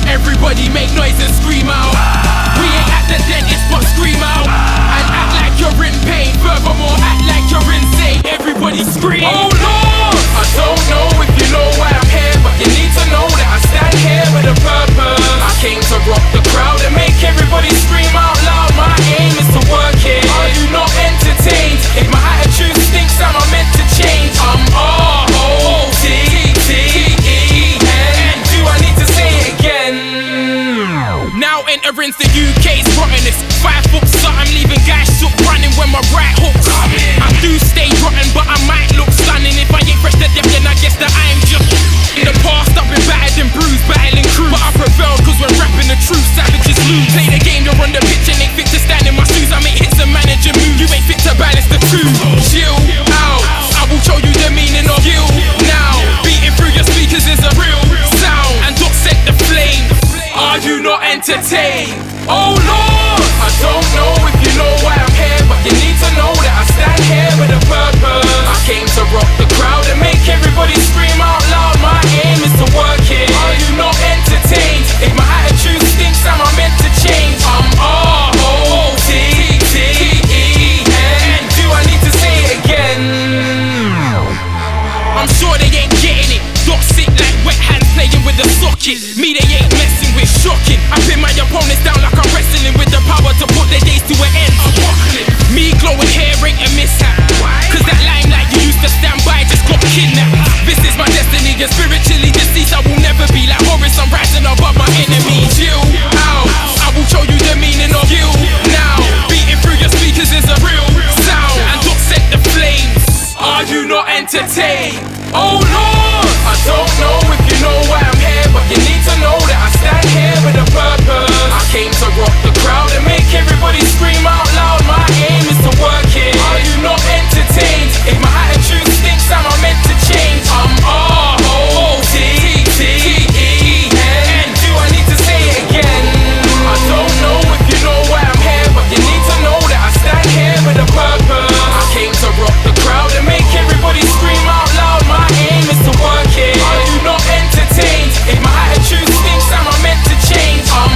Everybody make noise and scream out. We ain't at the dentist but scream out. And act like you're in pain. Furthermore, act like you're insane. Everybody scream. Oh Lord! I don't know if you know why I'm here, but you need to know that I stand here with a purpose. I came to rock the crowd and make everybody scream out loud. My aim is to work here. Are you not entertained? If my attitude stinks, am I meant to change? I'm R-O-T-T-E-N. Do I need to say it again? Now entering the UK's rottenest. 5 foot something, leaving guys shook running when my right hook's coming. I do stay rotten, but I might look stunning. If I ain't fresh to death, then I guess that I am just. In the past I've been battered and bruised, battling crews, but I prevailed cause when rapping the truth, savages lose. Play the game, they're on the pitch and ain't fit to stand in my shoes. I make hits and manage and move, you ain't fit to balance the two. Chill out, I will show you the meaning of you now. Beating through your speakers is a real sound, and don't set the flame. Are you not entertained? Oh Lord! I don't know if you know why I'm here, but you need to know that I stand here with a purpose. I came to rock the crowd and make everybody scream out loud. My aim is to work here. Are you not entertained? If my attitude stinks, am I meant to change? I'm R-O-T-T-E-N. Do I need to say it again? I'm sure they ain't getting it. Dot sick like wet hands playing with a socket. Me they ain't messing with, shocking. I pin my opponents down like I'm wrestling with the power to put their days to an end. Me glowing hair ain't a mishap, cause that limelight you used to stand by just got kidnapped. This is my destiny and spiritually deceased. I will never be like Horace, I'm rising above my enemy. Chill out, I will show you the meaning of you now. Beating through your speakers is a real sound, and don't set the flames. Are you not entertained? Oh Lord! I don't know if you know why I'm here, but you need to know that I stand here with a purpose. I came to rock the crowd and make everybody scream out loud. My aim is to work here. Are you not entertained? If my attitude stinks, am I meant to change? I'm R-O-T-T-E-N. Do I need to say it again? I don't know if you know why I'm here, but you need to know that I stand here with a purpose. I came to rock the crowd and make everybody scream out loud. My aim is to work here. Are you not entertained? If my attitude stinks, am I meant to change? I'm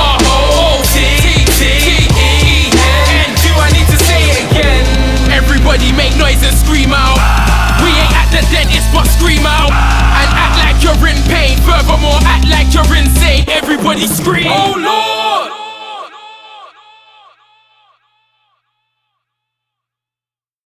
R-O-T-T-E-N. Do I need to say it again? Everybody make noise and scream out. We ain't at the dentist but scream out. And act like you're in pain. Furthermore, act like you're insane. Everybody scream.